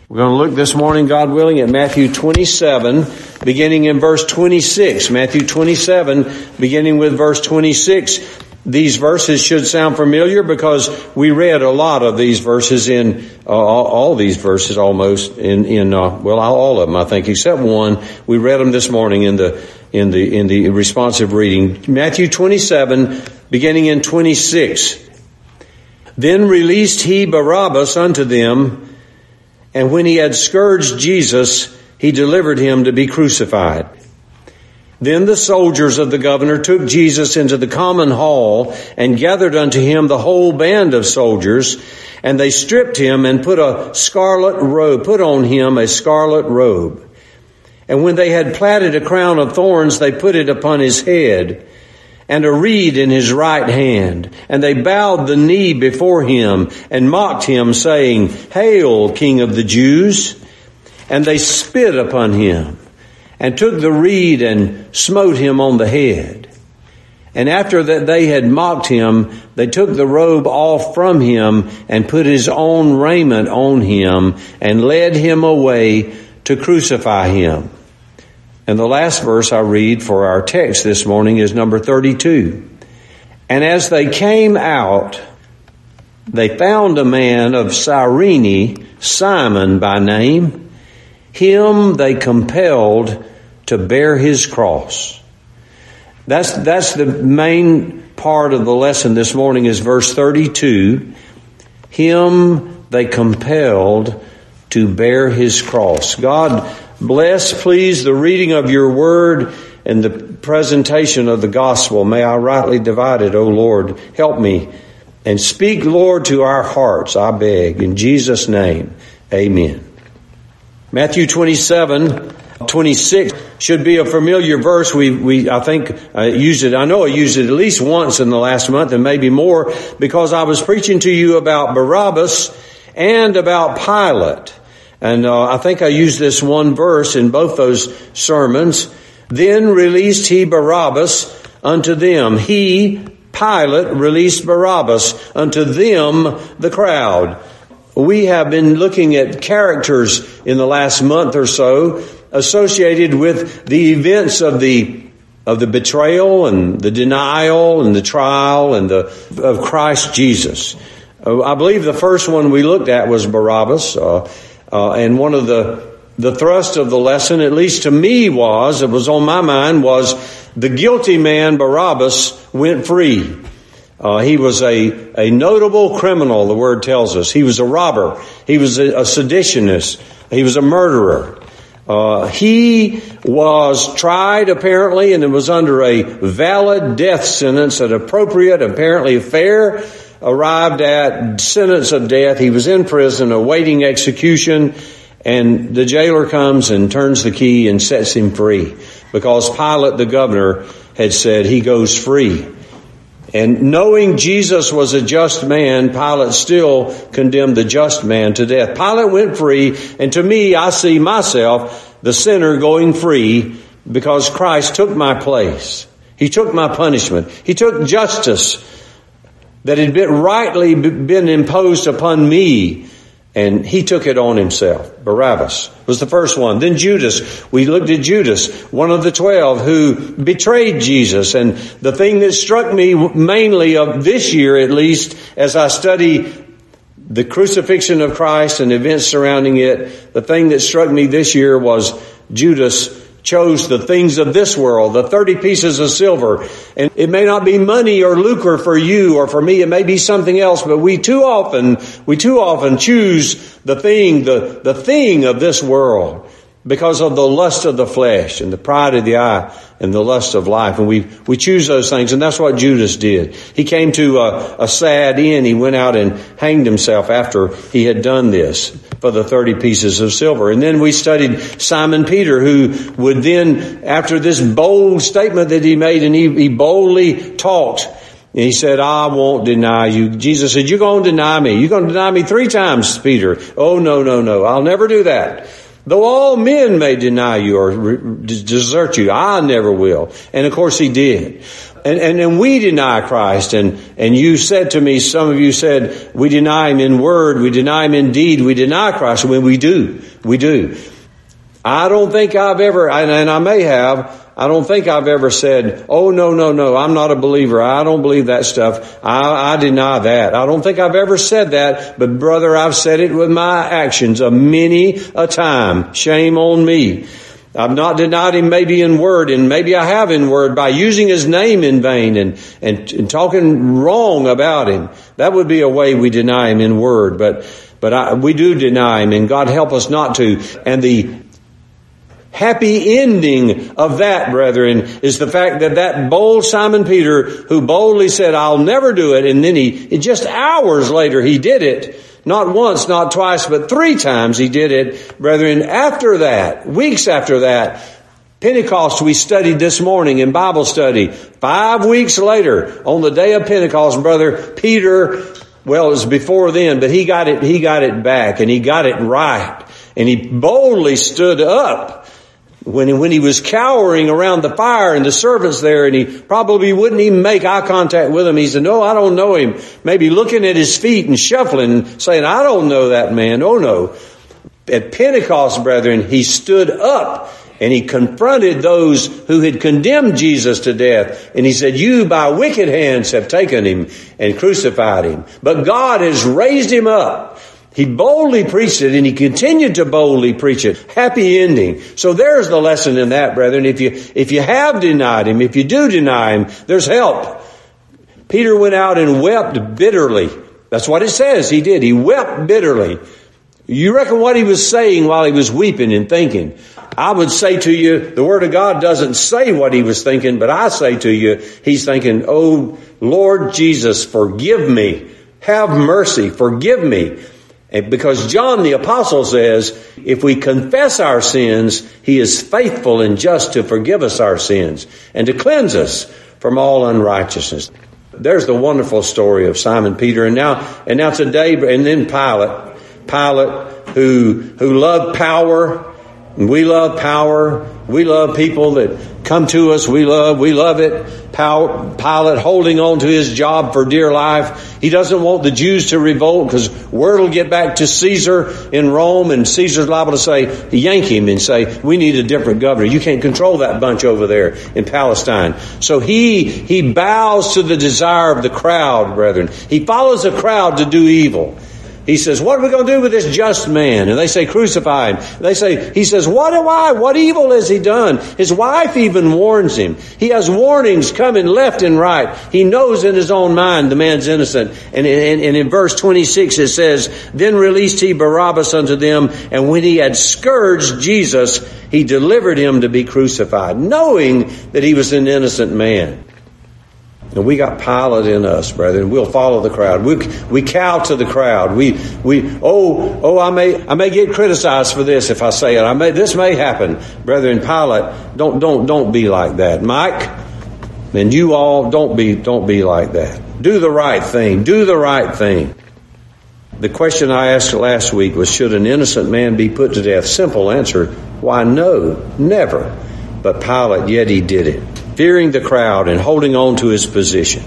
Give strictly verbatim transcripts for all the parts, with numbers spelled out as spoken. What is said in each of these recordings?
We're going to look this morning, God willing, at Matthew twenty-seven, beginning in verse twenty-six. Matthew twenty-seven, beginning with verse twenty-six. These verses should sound familiar because we read a lot of these verses in, uh, all, all these verses almost in, in, uh, well, all of them, I think, except one. We read them this morning in the, in the, in the responsive reading. Matthew twenty-seven, beginning in twenty-six. Then released he Barabbas unto them, and when he had scourged Jesus, he delivered him to be crucified. Then the soldiers of the governor took Jesus into the common hall and gathered unto him the whole band of soldiers, and they stripped him and put a scarlet robe, put on him a scarlet robe. And when they had platted a crown of thorns, they put it upon his head, and a reed in his right hand. And they bowed the knee before him and mocked him, saying, Hail, King of the Jews! And they spit upon him and took the reed and smote him on the head. And after that they had mocked him, they took the robe off from him and put his own raiment on him and led him away to crucify him. And the last verse I read for our text this morning is number thirty-two. And as they came out, they found a man of Cyrene, Simon by name. Him they compelled to bear his cross. That's, that's the main part of the lesson this morning is verse thirty-two. Him they compelled to bear his cross. God bless, please, the reading of your word and the presentation of the gospel. May I rightly divide it, O Lord. Help me. And speak, Lord, to our hearts, I beg. In Jesus' name, amen. Matthew twenty-seven, twenty-six should be a familiar verse. We, we, I think, I used it, I know I used it at least once in the last month and maybe more because I was preaching to you about Barabbas and about Pilate. And uh, I think I used this one verse in both those sermons. Then released he Barabbas unto them. He, Pilate, released Barabbas unto them, the crowd. We have been looking at characters in the last month or so associated with the events of the of the betrayal and the denial and the trial and the of Christ Jesus. Uh, I believe the first one we looked at was Barabbas. Uh, Uh, and one of the, the thrust of the lesson, at least to me was, it was on my mind, was the guilty man, Barabbas, went free. Uh, he was a, a notable criminal, the word tells us. He was a robber. He was a, a seditionist. He was a murderer. Uh, he was tried apparently and it was under a valid death sentence, an appropriate, apparently fair, arrived at sentence of death. He was in prison awaiting execution, and the jailer comes and turns the key and sets him free because Pilate, the governor, had said he goes free. And knowing Jesus was a just man, Pilate still condemned the just man to death. Pilate went free, and to me, I see myself, the sinner, going free because Christ took my place. He took my punishment. He took justice that had been rightly been imposed upon me, and he took it on himself. Barabbas was the first one. Then Judas. We looked at Judas, one of the twelve who betrayed Jesus. And the thing that struck me mainly of this year, at least, as I study the crucifixion of Christ and events surrounding it, the thing that struck me this year was Judas chose the things of this world, the thirty pieces of silver. And it may not be money or lucre for you or for me. It may be something else, but we too often, we too often choose the thing, the, the thing of this world because of the lust of the flesh and the pride of the eye and the lust of life. And we, we choose those things. And that's what Judas did. He came to a, a sad end. He went out and hanged himself after he had done this for the thirty pieces of silver. And then we studied Simon Peter, who would then, after this bold statement that he made, and he, he boldly talked, and he said, I won't deny you. Jesus said, you're going to deny me. You're going to deny me three times, Peter. Oh, no, no, no. I'll never do that. Though all men may deny you or desert you, I never will. And of course he did. And, and, and we deny Christ. And, and you said to me, some of you said, we deny him in word, we deny him in deed, we deny Christ. When we do, we do. I don't think I've ever, and, and I may have, I don't think I've ever said, oh, no, no, no, I'm not a believer. I don't believe that stuff. I, I deny that. I don't think I've ever said that, but brother, I've said it with my actions a many a time. Shame on me. I've not denied him maybe in word, and maybe I have in word by using his name in vain and, and, and talking wrong about him. That would be a way we deny him in word, but, but I, we do deny him, and God help us not to. And the happy ending of that, brethren, is the fact that that bold Simon Peter, who boldly said, I'll never do it, and then he, just hours later, he did it. Not once, not twice, but three times he did it. Brethren, after that, weeks after that, Pentecost we studied this morning in Bible study. Five weeks later, on the day of Pentecost, brother, Peter, well, it was before then, but he got it, he got it back, and he got it right. And he boldly stood up when he, when he was cowering around the fire and the servants there, and he probably wouldn't even make eye contact with him. He said, no, I don't know him. Maybe looking at his feet and shuffling and saying, I don't know that man. Oh no. At Pentecost, brethren, he stood up and he confronted those who had condemned Jesus to death. And he said, you by wicked hands have taken him and crucified him. But God has raised him up. He boldly preached it, and he continued to boldly preach it. Happy ending. So there's the lesson in that, brethren. If you, if you have denied him, if you do deny him, there's help. Peter went out and wept bitterly. That's what it says. He did. He wept bitterly. You reckon what he was saying while he was weeping and thinking? I would say to you, the Word of God doesn't say what he was thinking, but I say to you, he's thinking, oh, Lord Jesus, forgive me. Have mercy. Forgive me. And because John the Apostle says, if we confess our sins, he is faithful and just to forgive us our sins and to cleanse us from all unrighteousness. There's the wonderful story of Simon Peter. And now, and now today, and then Pilate, Pilate who, who loved power. We love power. We love people that come to us. We love, we love it. Pilate holding on to his job for dear life. He doesn't want the Jews to revolt because word will get back to Caesar in Rome, and Caesar's liable to say, yank him and say, we need a different governor. You can't control that bunch over there in Palestine. So he, he bows to the desire of the crowd, brethren. He follows the crowd to do evil. He says, what are we going to do with this just man? And they say, crucify him. They say, he says, what do I? What evil has he done? His wife even warns him. He has warnings coming left and right. He knows in his own mind the man's innocent. And, and, and in verse twenty-six it says, then released he Barabbas unto them, and when he had scourged Jesus, he delivered him to be crucified, knowing that he was an innocent man. And we got Pilate in us, brethren. We'll follow the crowd. We we cow to the crowd. We we oh oh I may I may get criticized for this if I say it. I may this may happen, brethren. Pilate, don't don't don't be like that, Mike. And you all don't be don't be like that. Do the right thing. Do the right thing. The question I asked last week was, should an innocent man be put to death? Simple answer. Why, no, never. But Pilate, yet he did it, fearing the crowd and holding on to his position.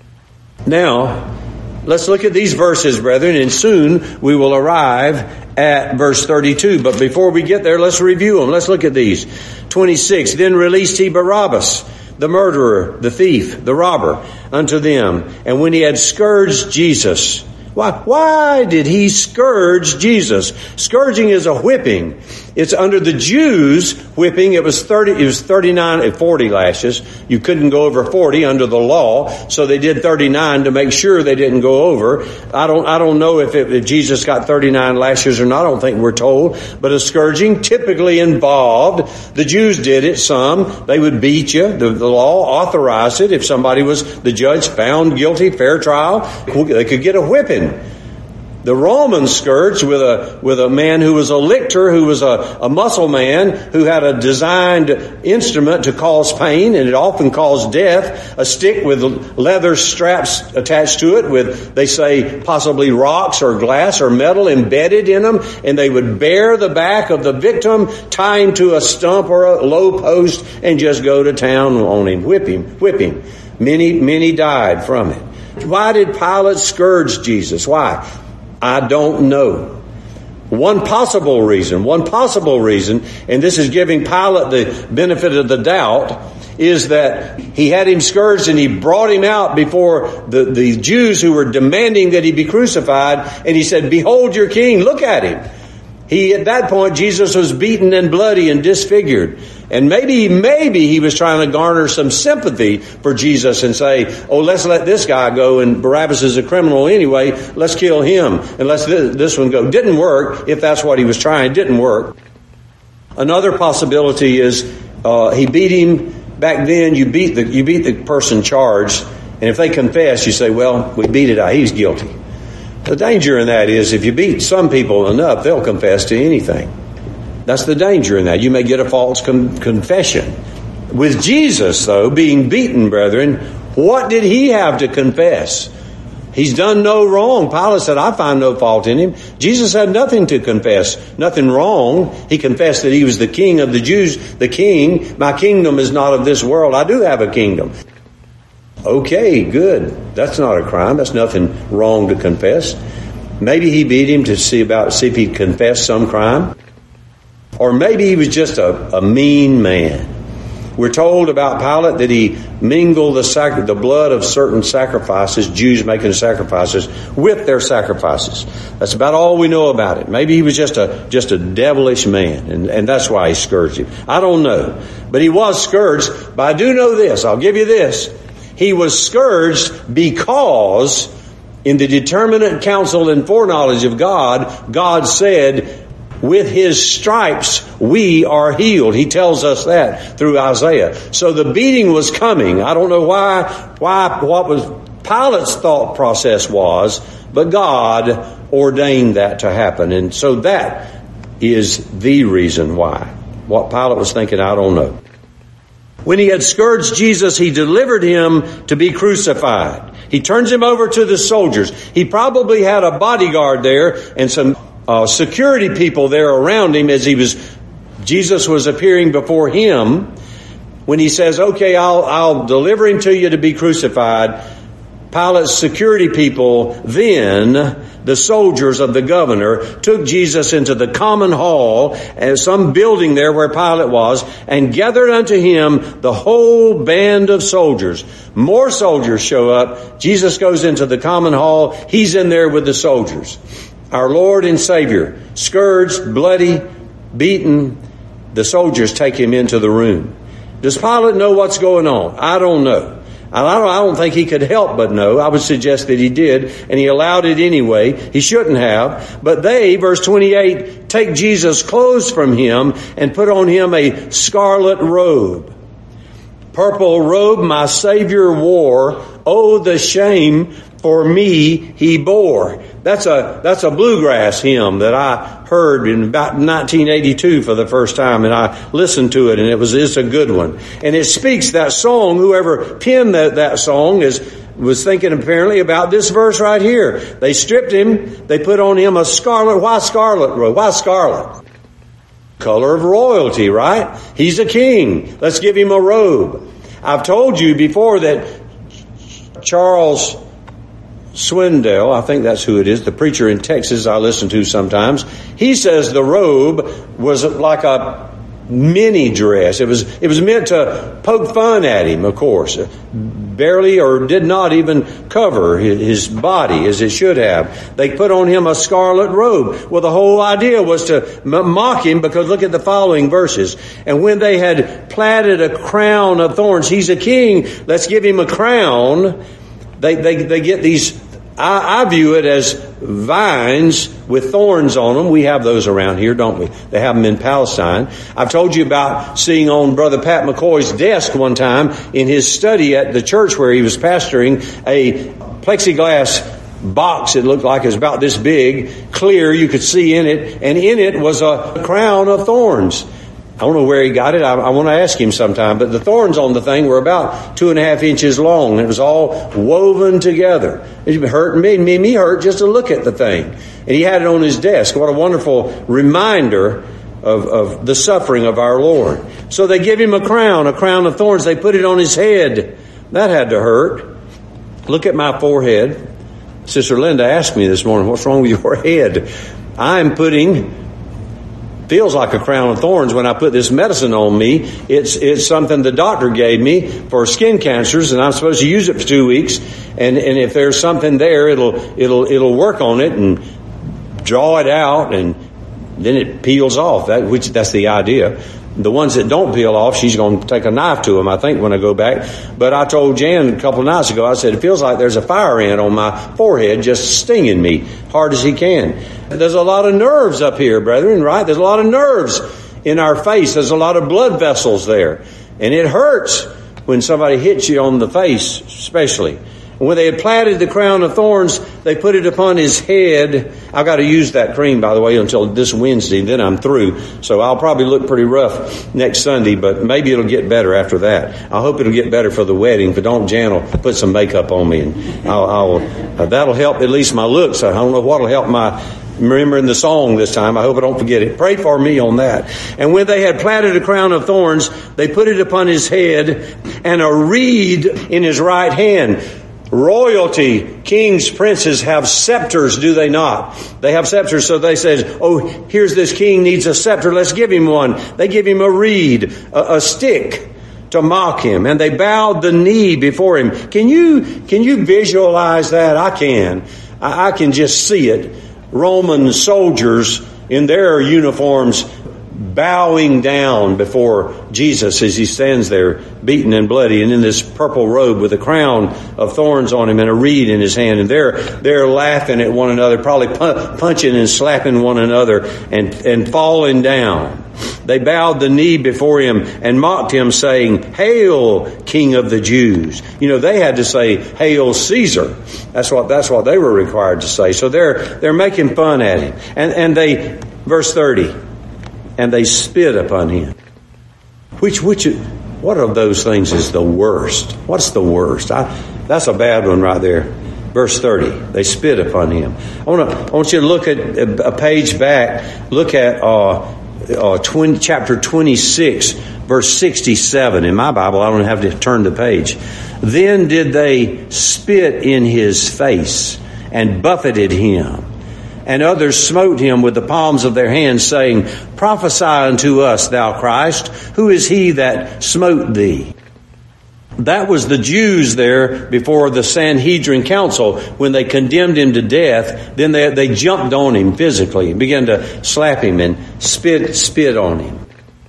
Now, let's look at these verses, brethren, and soon we will arrive at verse thirty-two. But before we get there, let's review them. Let's look at these. twenty-six, then released he Barabbas, the murderer, the thief, the robber, unto them. And when he had scourged Jesus, Why, why did he scourge Jesus? Scourging is a whipping. It's under the Jews whipping. It was thirty, it was thirty-nine, forty lashes. You couldn't go over forty under the law. So they did thirty-nine to make sure they didn't go over. I don't, I don't know if, it, if Jesus got thirty-nine lashes or not. I don't think we're told. But a scourging typically involved, the Jews did it, some. They would beat you. The, the law authorized it. If somebody was, the judge found guilty, fair trial, they could get a whipping. The Romans scourged with a with a man who was a lictor, who was a, a muscle man, who had a designed instrument to cause pain, and it often caused death. A stick with leather straps attached to it with, they say, possibly rocks or glass or metal embedded in them, and they would bear the back of the victim, tie him to a stump or a low post, and just go to town on him, whip him, whip him. Many, many died from it. Why did Pilate scourge Jesus? Why? I don't know. One possible reason, one possible reason, and this is giving Pilate the benefit of the doubt, is that he had him scourged and he brought him out before the, the Jews who were demanding that he be crucified. And he said, "Behold your king, look at him." He, at that point, Jesus was beaten and bloody and disfigured. And maybe, maybe he was trying to garner some sympathy for Jesus and say, "Oh, let's let this guy go, and Barabbas is a criminal anyway. Let's kill him and let's this one go." Didn't work. If that's what he was trying, it didn't work. Another possibility is uh, he beat him. Back then, you beat the you beat the person charged, and if they confess, you say, "Well, we beat it out. He's guilty." The danger in that is if you beat some people enough, they'll confess to anything. That's the danger in that. You may get a false con- confession. With Jesus, though, being beaten, brethren, what did he have to confess? He's done no wrong. Pilate said, "I find no fault in him." Jesus had nothing to confess, nothing wrong. He confessed that he was the king of the Jews, the king. "My kingdom is not of this world. I do have a kingdom." Okay, good. That's not a crime. That's nothing wrong to confess. Maybe he beat him to see about see if he'd confess some crime. Or maybe he was just a, a mean man. We're told about Pilate that he mingled the, sac- the blood of certain sacrifices, Jews making sacrifices, with their sacrifices. That's about all we know about it. Maybe he was just a just a devilish man, and, and that's why he scourged him. I don't know. But he was scourged. But I do know this. I'll give you this. He was scourged because in the determinate counsel and foreknowledge of God, God said, "With his stripes we are healed." He tells us that through Isaiah. So the beating was coming. I don't know why, why, what was Pilate's thought process was, but God ordained that to happen. And so that is the reason why. What Pilate was thinking, I don't know. When he had scourged Jesus, he delivered him to be crucified. He turns him over to the soldiers. He probably had a bodyguard there and some Uh, security people there around him as he was, Jesus was appearing before him. When he says, "Okay, I'll, I'll deliver him to you to be crucified," Pilate's security people, then the soldiers of the governor, took Jesus into the common hall, and some building there where Pilate was, and gathered unto him the whole band of soldiers. More soldiers show up. Jesus goes into the common hall. He's in there with the soldiers. Our Lord and Savior, scourged, bloody, beaten, the soldiers take him into the room. Does Pilate know what's going on? I don't know. I don't, I don't think he could help but know. I would suggest that he did, and he allowed it anyway. He shouldn't have. But they, verse twenty-eight, take Jesus' clothes from him and put on him a scarlet robe. Purple robe my Savior wore. Oh, the shame for me he bore. That's a, that's a bluegrass hymn that I heard in about nineteen eighty-two for the first time, and I listened to it, and it was, it's a good one. And it speaks that song, whoever penned that, that song is, was thinking apparently about this verse right here. They stripped him, they put on him a scarlet, why scarlet robe? Why scarlet? Color of royalty, right? He's a king. Let's give him a robe. I've told you before that Charles Swindoll, I think that's who it is, the preacher in Texas I listen to sometimes, he says the robe was like a mini dress. It was it was meant to poke fun at him, of course. Barely or did not even cover his body as it should have. They put on him a scarlet robe. Well, the whole idea was to mock him, because look at the following verses. And when they had platted a crown of thorns, he's a king, let's give him a crown. They they they get these, I, I view it as vines with thorns on them. We have those around here, don't we? They have them in Palestine. I've told you about seeing on Brother Pat McCoy's desk one time in his study at the church where he was pastoring a plexiglass box. It looked like it was about this big, clear, you could see in it, and in it was a crown of thorns. I don't know where he got it. I, I want to ask him sometime. But the thorns on the thing were about two and a half inches long. It was all woven together. It hurt me. Made me hurt just to look at the thing. And he had it on his desk. What a wonderful reminder of, of the suffering of our Lord. So they give him a crown, a crown of thorns. They put it on his head. That had to hurt. Look at my forehead. Sister Linda asked me this morning, what's wrong with your head? I'm putting, feels like a crown of thorns when I put this medicine on me. It's it's something the doctor gave me for skin cancers, and I'm supposed to use it for two weeks. And, and if there's something there, it'll it'll it'll work on it and draw it out, and then it peels off. That which that's the idea. The ones that don't peel off, she's going to take a knife to them, I think, when I go back. But I told Jan a couple of nights ago, I said, it feels like there's a fire ant on my forehead just stinging me hard as he can. There's a lot of nerves up here, brethren, right? There's a lot of nerves in our face. There's a lot of blood vessels there. And it hurts when somebody hits you on the face, especially. When they had platted the crown of thorns, they put it upon his head. I've got to use that cream, by the way, until this Wednesday. Then I'm through. So I'll probably look pretty rough next Sunday, but maybe it'll get better after that. I hope it'll get better for the wedding. If it don't, Jan will put some makeup on me, and I'll, I'll uh, that'll help at least my looks. I don't know what'll help my remembering the song this time. I hope I don't forget it. Pray for me on that. And when they had platted a crown of thorns, they put it upon his head and a reed in his right hand. Royalty, kings, princes have scepters, do they not? They have scepters, so they said, oh, here's this king needs a scepter, let's give him one. They give him a reed, a, a stick to mock him, and they bowed the knee before him. Can you, can you visualize that? I can. I, I can just see it. Roman soldiers in their uniforms bowing down before Jesus as he stands there beaten and bloody and in this purple robe with a crown of thorns on him and a reed in his hand. And they're, they're laughing at one another, probably punching and slapping one another and, and falling down. They bowed the knee before him and mocked him, saying, "Hail, King of the Jews." You know, they had to say, "Hail Caesar." That's what, that's what they were required to say. So they're, they're making fun at him. And, and they, verse thirty, and they spit upon him. Which, which, what of those things is the worst? What's the worst? I, that's a bad one right there. Verse thirty, they spit upon him. I want to, I want you to look at a page back. Look at uh, uh, twenty, chapter twenty-six, verse sixty-seven. In my Bible, I don't have to turn the page. Then did they spit in his face and buffeted him. And others smote him with the palms of their hands, saying, "Prophesy unto us, thou Christ, who is he that smote thee?" That was the Jews there before the Sanhedrin council when they condemned him to death. Then they, they jumped on him physically and began to slap him and spit spit on him.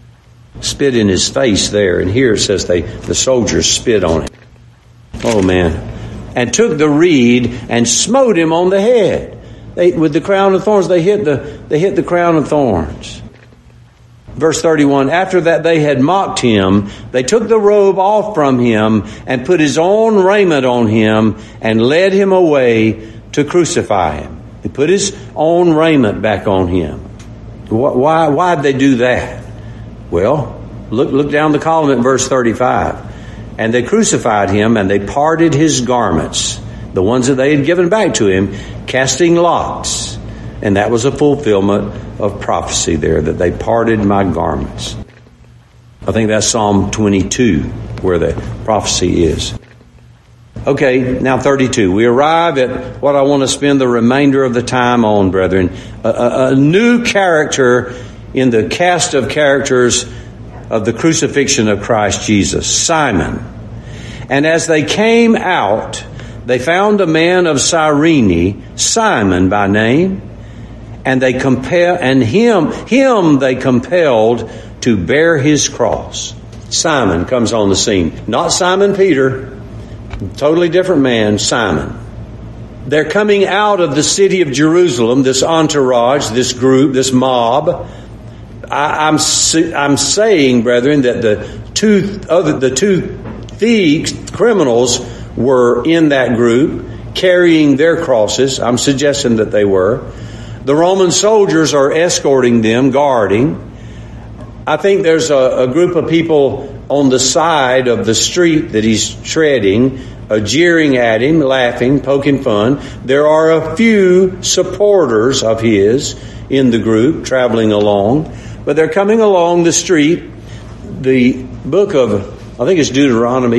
Spit in his face there. And here it says they the soldiers spit on him. Oh man. And took the reed and smote him on the head. They, with the crown of thorns, they hit the they hit the crown of thorns. Verse thirty-one, after that they had mocked him, they took the robe off from him and put his own raiment on him and led him away to crucify him. They put his own raiment back on him. Why, why did they do that? Well, look, look down the column at verse thirty-five. And they crucified him and they parted his garments, the ones that they had given back to him, casting lots. And that was a fulfillment of prophecy there, that they parted my garments. I think that's Psalm twenty-two, where the prophecy is. Okay, now thirty-two. We arrive at what I want to spend the remainder of the time on, brethren. A, a, a new character in the cast of characters of the crucifixion of Christ Jesus, Simon. And as they came out, they found a man of Cyrene, Simon by name, and they compel and him him they compelled to bear his cross. Simon comes on the scene, not Simon Peter, totally different man, Simon. They're coming out of the city of Jerusalem, this entourage, this group, this mob. I, I'm I'm saying, brethren, that the two other the two thieves, criminals, were in that group, carrying their crosses. I'm suggesting that they were. The Roman soldiers are escorting them, guarding. I think there's a, a group of people on the side of the street that he's treading, uh, jeering at him, laughing, poking fun. There are a few supporters of his in the group traveling along, but they're coming along the street. The book of, I think it's Deuteronomy,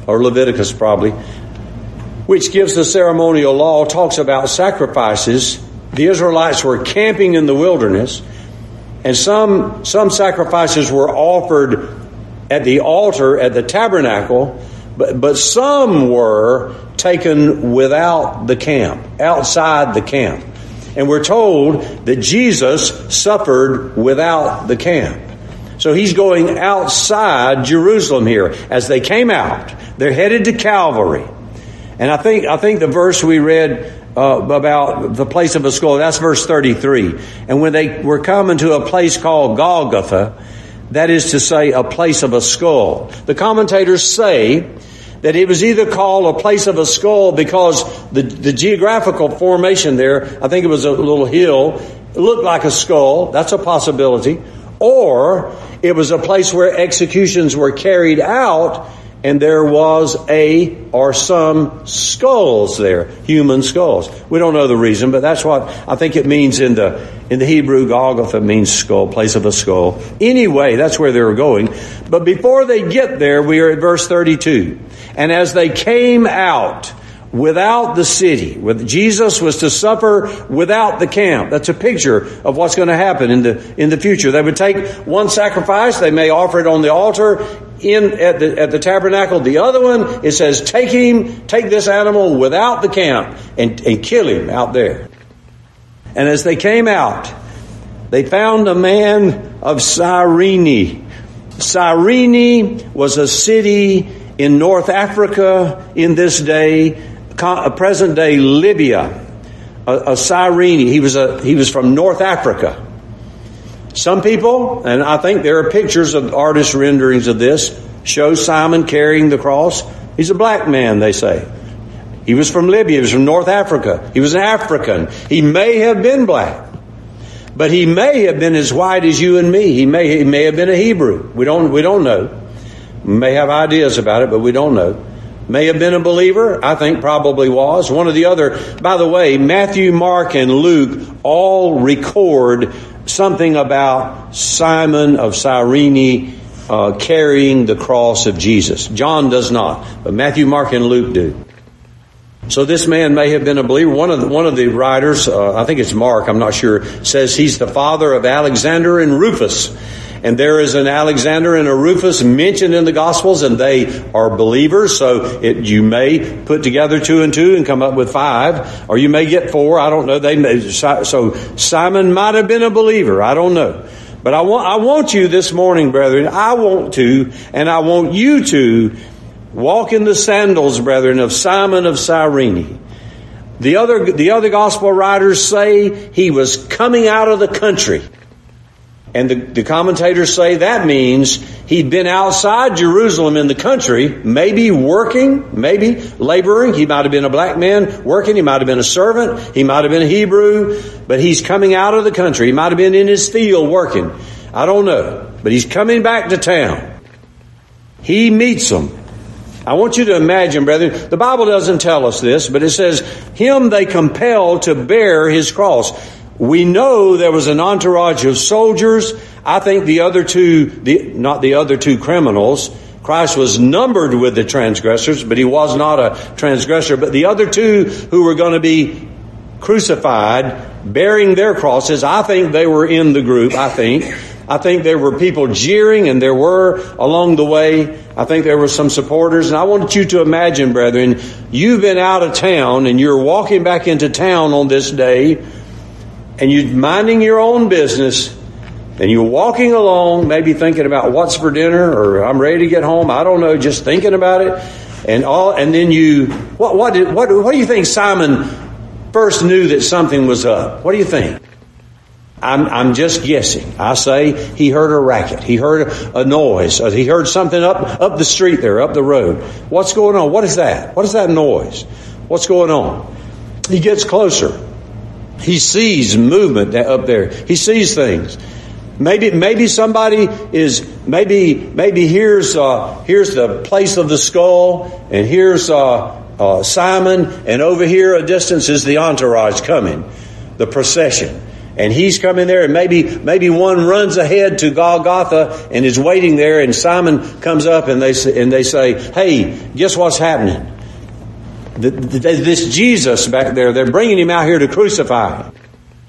or Leviticus probably, which gives the ceremonial law, talks about sacrifices. The Israelites were camping in the wilderness, and some some sacrifices were offered at the altar at the tabernacle, but, but some were taken without the camp, outside the camp. And we're told that Jesus suffered without the camp. So he's going outside Jerusalem here. As they came out, they're headed to Calvary. And I think I think the verse we read uh, about the place of a skull, that's verse thirty-three. And when they were coming to a place called Golgotha, that is to say, a place of a skull. The commentators say that it was either called a place of a skull because the, the geographical formation there, I think it was a little hill, it looked like a skull. That's a possibility. Or it was a place where executions were carried out, and there was a or some skulls there, human skulls. We don't know the reason, but that's what I think it means in the in the Hebrew. Golgotha means skull, place of a skull. Anyway, that's where they were going. But before they get there, we are at verse thirty-two. And as they came out without the city, with Jesus was to suffer without the camp. That's a picture of what's going to happen in the in the future. They would take one sacrifice, they may offer it on the altar in at the at the tabernacle. The other one, it says, take him, take this animal without the camp and, and kill him out there. And as they came out, they found a man of Cyrene. Cyrene was a city in North Africa in this day, present day Libya. A, a Cyrene. He was a he was from North Africa. Some people, and I think there are pictures of artist renderings of this, show Simon carrying the cross. He's a black man, they say. He was from Libya. He was from North Africa. He was an African. He may have been black, but he may have been as white as you and me. He may he may have been a Hebrew. We don't we don't know. We may have ideas about it, but we don't know. May have been a believer. I think probably was. One of the other, by the way, Matthew, Mark, and Luke all record something about Simon of Cyrene uh, carrying the cross of Jesus. John does not, but Matthew, Mark, and Luke do. So this man may have been a believer. One of the, one of the writers, uh, I think it's Mark, I'm not sure, says he's the father of Alexander and Rufus. And there is an Alexander and a Rufus mentioned in the Gospels, and they are believers. So it, you may put together two and two and come up with five, or you may get four. I don't know. They may, so Simon might have been a believer. I don't know. But I want I want you this morning, brethren. I want to, and I want you to walk in the sandals, brethren, of Simon of Cyrene. The other the other Gospel writers say he was coming out of the country. And the, the commentators say that means he'd been outside Jerusalem in the country, maybe working, maybe laboring. He might have been a black man working. He might have been a servant. He might have been a Hebrew. But he's coming out of the country. He might have been in his field working. I don't know. But he's coming back to town. He meets them. I want you to imagine, brethren, the Bible doesn't tell us this, but it says, him they compelled to bear his cross. We know there was an entourage of soldiers. I think the other two, the, not the other two criminals, Christ was numbered with the transgressors, but he was not a transgressor. But the other two who were going to be crucified, bearing their crosses, I think they were in the group, I think. I think there were people jeering, and there were along the way. I think there were some supporters. And I want you to imagine, brethren, you've been out of town and you're walking back into town on this day, and you're minding your own business, and you're walking along, maybe thinking about what's for dinner, or I'm ready to get home. I don't know, just thinking about it. And all, and then you, what, what, did, what, what do you think Simon first knew that something was up? What do you think? I'm, I'm just guessing. I say he heard a racket. He heard a, a noise. He heard something up, up the street there, up the road. What's going on? What is that? What is that noise? What's going on? He gets closer. He sees movement up there. He sees things. Maybe, maybe somebody is, maybe, maybe here's, uh, here's the place of the skull, and here's, uh, uh, Simon, and over here a distance is the entourage coming, the procession. and he's coming there, and maybe maybe one runs ahead to Golgotha and is waiting there, and Simon comes up and they say, and they say, hey, guess what's happening? The, the, this Jesus back there, they're bringing him out here to crucify him.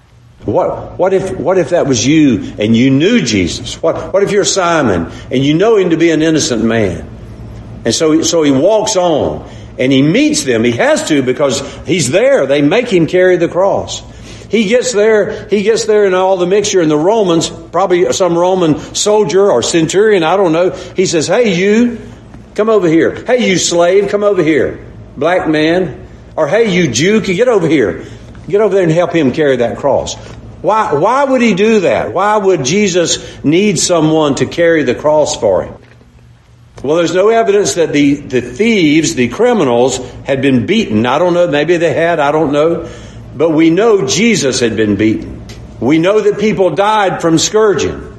What what if what if that was you and you knew Jesus? What what if you're Simon and you know him to be an innocent man? And so so he walks on and he meets them. He has to, because he's there. They make him carry the cross. He gets there, he gets there in all the mixture, and the Romans, probably some Roman soldier or centurion, I don't know, he says, hey, you, come over here. Hey, you slave, come over here. Black man. Or hey, you Jew, get over here. Get over there and help him carry that cross. Why, why would he do that? Why would Jesus need someone to carry the cross for him? Well, there's no evidence that the, the thieves, the criminals, had been beaten. I don't know. Maybe they had. I don't know. But we know Jesus had been beaten. We know that people died from scourging.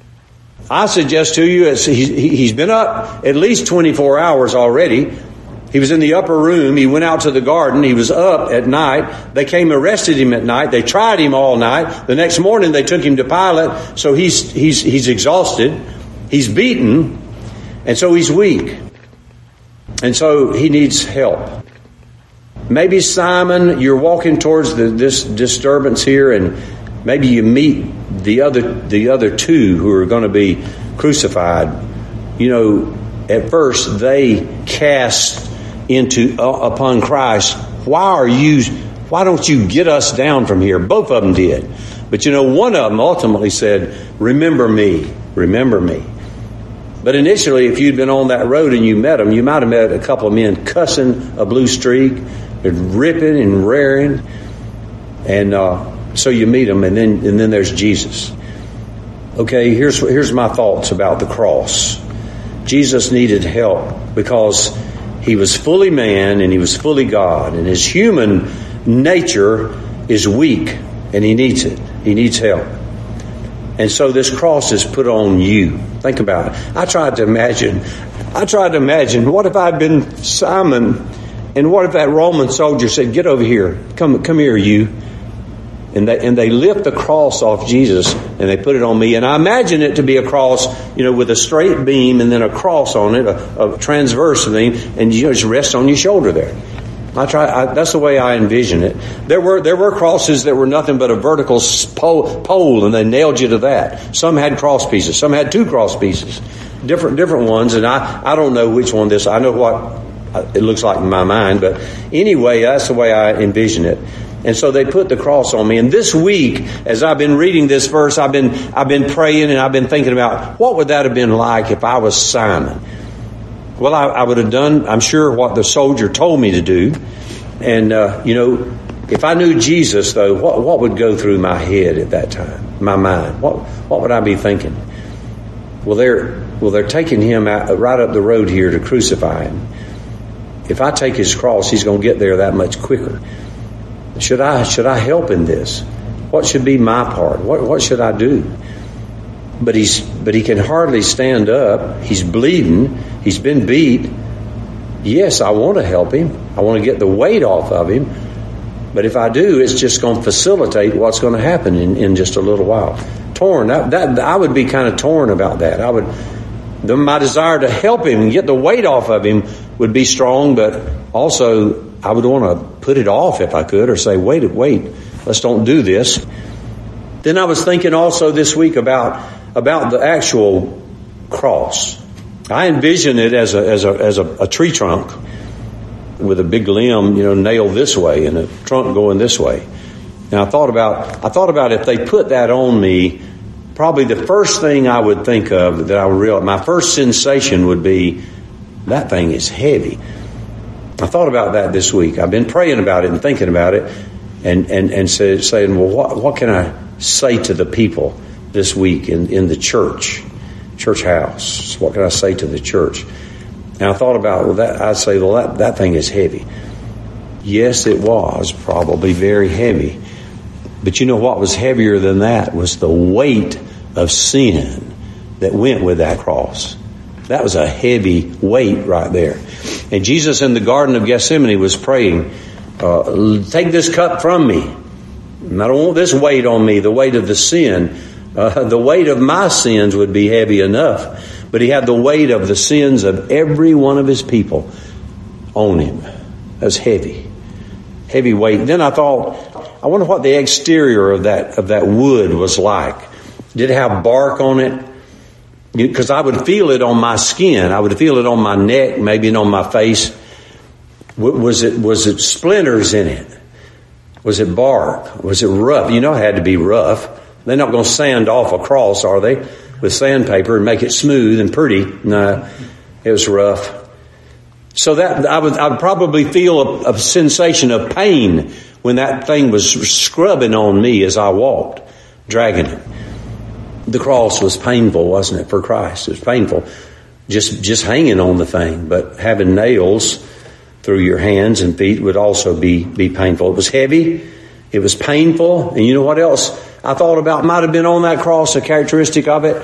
I suggest to you, he's been up at least twenty-four hours already. He was in the upper room. He went out to the garden. He was up at night. They came, arrested him at night. They tried him all night. The next morning they took him to Pilate. So he's he's he's exhausted. He's beaten. And so he's weak. And so he needs help. Maybe, Simon, you're walking towards the, this disturbance here, and maybe you meet the other the other two who are going to be crucified. You know, at first they cast into uh, upon Christ, why are you, why don't you get us down from here? Both of them did. But you know, one of them ultimately said, remember me, remember me. But initially, if you'd been on that road and you met them, you might have met a couple of men cussing a blue streak, and ripping and raring. And uh, so you meet them, and then and then there's Jesus. Okay, here's here's my thoughts about the cross. Jesus needed help because he was fully man and he was fully God. And his human nature is weak, and he needs it. He needs help. And so this cross is put on you. Think about it. I tried to imagine, I tried to imagine, what if I'd been Simon, and what if that Roman soldier said, get over here, come come here, you. And they, and they lift the cross off Jesus and they put it on me. And I imagine it to be a cross, you know, with a straight beam and then a cross on it, a, a transverse beam, and you know, just rest on your shoulder there. I try. I, that's the way I envision it. There were there were crosses that were nothing but a vertical pole, pole, and they nailed you to that. Some had cross pieces. Some had two cross pieces, different different ones. And I, I don't know which one this. I know what it looks like in my mind, but anyway, that's the way I envision it. And so they put the cross on me. And this week, as I've been reading this verse, I've been I've been praying and I've been thinking about what would that have been like if I was Simon. Well, I, I would have done, I'm sure, what the soldier told me to do. And, uh, you know, if I knew Jesus, though, what, what would go through my head at that time, my mind? What what would I be thinking? Well, they're, well, they're taking him out, right up the road here to crucify him. If I take his cross, he's going to get there that much quicker. Should I should I help in this? What should be my part? What what should I do? But he's but he can hardly stand up. He's bleeding. He's been beat. Yes, I want to help him. I want to get the weight off of him. But if I do, it's just going to facilitate what's going to happen in, in just a little while. Torn. That, that I would be kind of torn about that. I would. The, my desire to help him and get the weight off of him would be strong, but also I would want to put it off if I could, or say, wait, wait, let's don't do this. Then I was thinking also this week about about the actual cross. I envision it as a as a as a, a tree trunk with a big limb, you know, nailed this way and a trunk going this way. Now I thought about I thought about if they put that on me, probably the first thing I would think of that I would realize, my first sensation would be, that thing is heavy. I thought about that this week. I've been praying about it and thinking about it, and and and say, saying, well, what what can I say to the people this week in, in the church, church house? What can I say to the church? And I thought about, well, that I'd say, well, that, that thing is heavy. Yes, it was probably very heavy. But you know what was heavier than that was the weight of sin that went with that cross. That was a heavy weight right there. And Jesus in the Garden of Gethsemane was praying, uh, take this cup from me. I don't want this weight on me, the weight of the sin. Uh, the weight of my sins would be heavy enough. But he had the weight of the sins of every one of his people on him. That's heavy. Heavy weight. Then I thought, I wonder what the exterior of that of that wood was like. Did it have bark on it? Because I would feel it on my skin. I would feel it on my neck, maybe on my face. Was it was it splinters in it? Was it bark? Was it rough? You know it had to be rough. They're not going to sand off a cross, are they? With sandpaper and make it smooth and pretty. No, it was rough. So that I would, I would probably feel a, a sensation of pain when that thing was scrubbing on me as I walked, dragging it. The cross was painful, wasn't it, for Christ? It was painful just, just hanging on the thing, but having nails through your hands and feet would also be, be painful. It was heavy. It was painful. And you know what else I thought about might have been on that cross, a characteristic of it?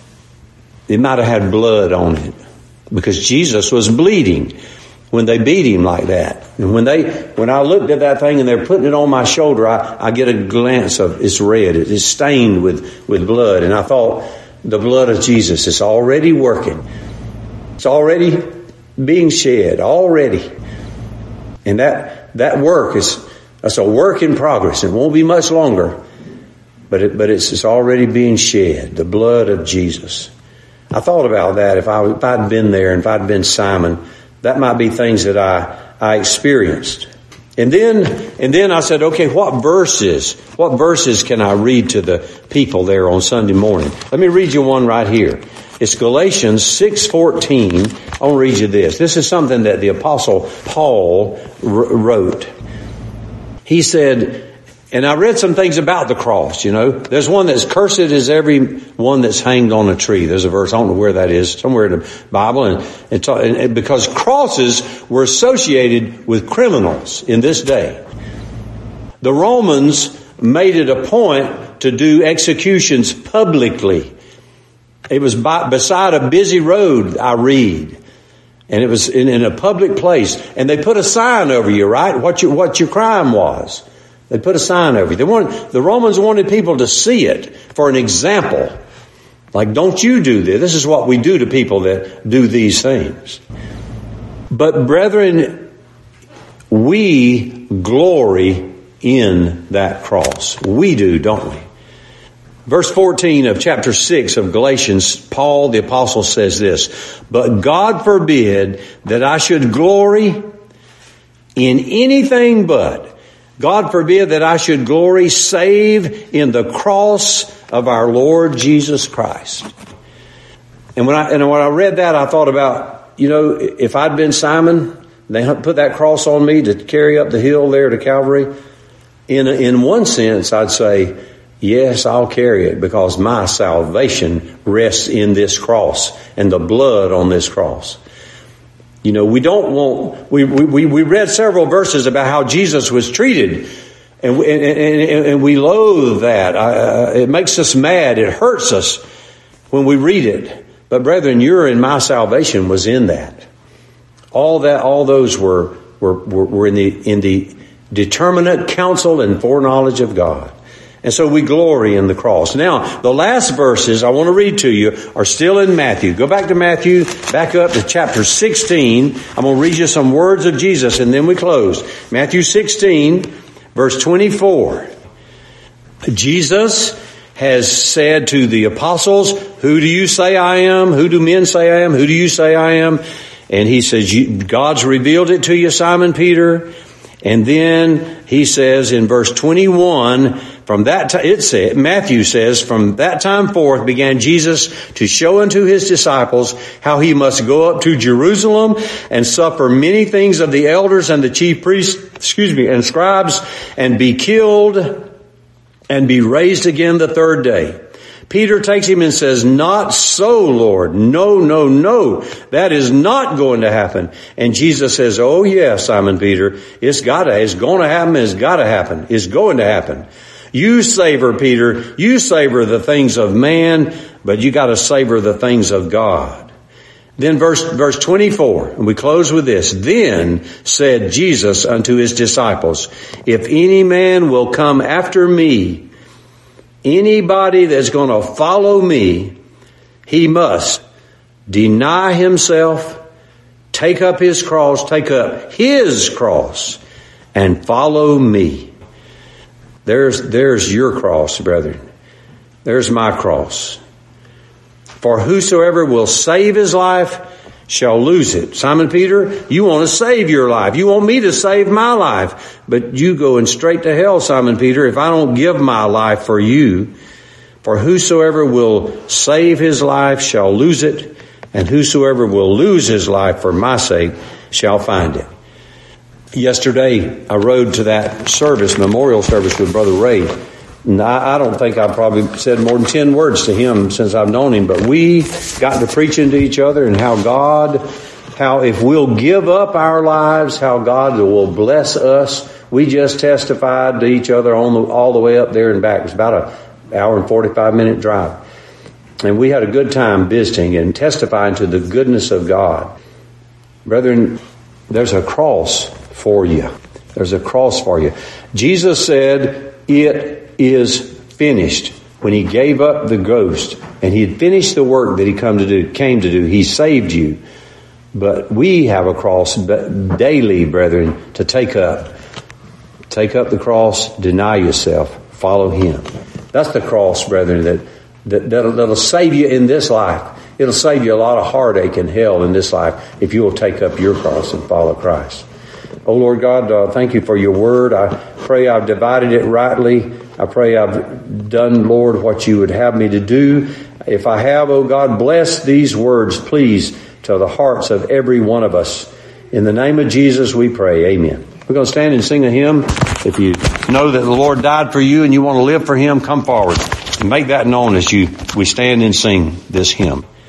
It might have had blood on it, because Jesus was bleeding when they beat him like that. And when they, when I looked at that thing and they're putting it on my shoulder, I, I get a glance of it's red. It is stained with, with blood. And I thought, the blood of Jesus is already working. It's already being shed, already. And that, that work is, that's a work in progress. It won't be much longer. But it, but it's, it's already being shed, the blood of Jesus. I thought about that. If I, if I'd been there and if I'd been Simon, that might be things that I, I experienced. And then, and then I said, okay, what verses, what verses can I read to the people there on Sunday morning? Let me read you one right here. It's Galatians six fourteen. I'll read you this. This is something that the Apostle Paul wrote. He said, and I read some things about the cross, you know. There's one that's cursed is every one that's hanged on a tree. There's a verse, I don't know where that is, somewhere in the Bible. And, it's, and because crosses were associated with criminals in this day. The Romans made it a point to do executions publicly. It was by, beside a busy road, I read. And it was in, in a public place. And they put a sign over you, right? What your, what your crime was. They put a sign over you. They wanted, the Romans wanted people to see it for an example. Like, don't you do this. This is what we do to people that do these things. But brethren, we glory in that cross. We do, don't we? Verse fourteen of chapter six of Galatians, Paul the apostle says this, but God forbid that I should glory in anything but, God forbid that I should glory save in the cross of our Lord Jesus Christ. And when I, and when I read that, I thought about, you know, if I'd been Simon, they put that cross on me to carry up the hill there to Calvary. In, in one sense, I'd say, yes, I'll carry it because my salvation rests in this cross and the blood on this cross. You know, we don't want, we, we, we read several verses about how Jesus was treated, and, and, and, and we loathe that. Uh, it makes us mad. It hurts us when we read it. But brethren, your and my salvation was in that. All that, all those were, were, were, were in the, in the determinate counsel and foreknowledge of God. And so we glory in the cross. Now, the last verses I want to read to you are still in Matthew. Go back to Matthew, back up to chapter sixteen. I'm going to read you some words of Jesus and then we close. Matthew sixteen, verse twenty-four. Jesus has said to the apostles, who do you say I am? Who do men say I am? Who do you say I am? And he says, God's revealed it to you, Simon Peter. And then he says in verse twenty-one, from that time, it said, Matthew says, from that time forth began Jesus to show unto his disciples how he must go up to Jerusalem and suffer many things of the elders and the chief priests, excuse me, and scribes, and be killed and be raised again the third day. Peter takes him and says, not so, Lord. No, no, no. That is not going to happen. And Jesus says, oh yes, Simon Peter, it's gotta, it's going to happen, it's gotta happen, it's going to happen. You savor, Peter, you savor the things of man, but you gotta savor the things of God. Then verse, verse twenty-four, and we close with this. Then said Jesus unto his disciples, if any man will come after me, anybody that's going to follow me, he must deny himself, take up his cross, take up his cross, and follow me. There's, there's your cross, brethren. There's my cross. For whosoever will save his life shall lose it. Simon Peter, you want to save your life. You want me to save my life. But you going straight to hell, Simon Peter, if I don't give my life for you. For whosoever will save his life shall lose it, and whosoever will lose his life for my sake shall find it. Yesterday, I rode to that service, memorial service with Brother Ray. And I, I don't think I probably said more than ten words to him since I've known him, but we got to preaching to each other and how God, how if we'll give up our lives, how God will bless us. We just testified to each other on the, all the way up there and back. It was about an hour and forty-five minute drive. And we had a good time visiting and testifying to the goodness of God. Brethren, there's a cross for you. There's a cross for you. Jesus said, it is finished. When he gave up the ghost and he had finished the work that he come to do, came to do, he saved you. But we have a cross daily, brethren, to take up. Take up the cross, deny yourself, follow him. That's the cross, brethren, that, that that'll, that'll save you in this life. It'll save you a lot of heartache and hell in this life if you will take up your cross and follow Christ. Oh, Lord God, uh, thank you for your word. I pray I've divided it rightly. I pray I've done, Lord, what you would have me to do. If I have, oh God, bless these words, please, to the hearts of every one of us. In the name of Jesus, we pray. Amen. We're going to stand and sing a hymn. If you know that the Lord died for you and you want to live for him, come forward and make that known as you we stand and sing this hymn.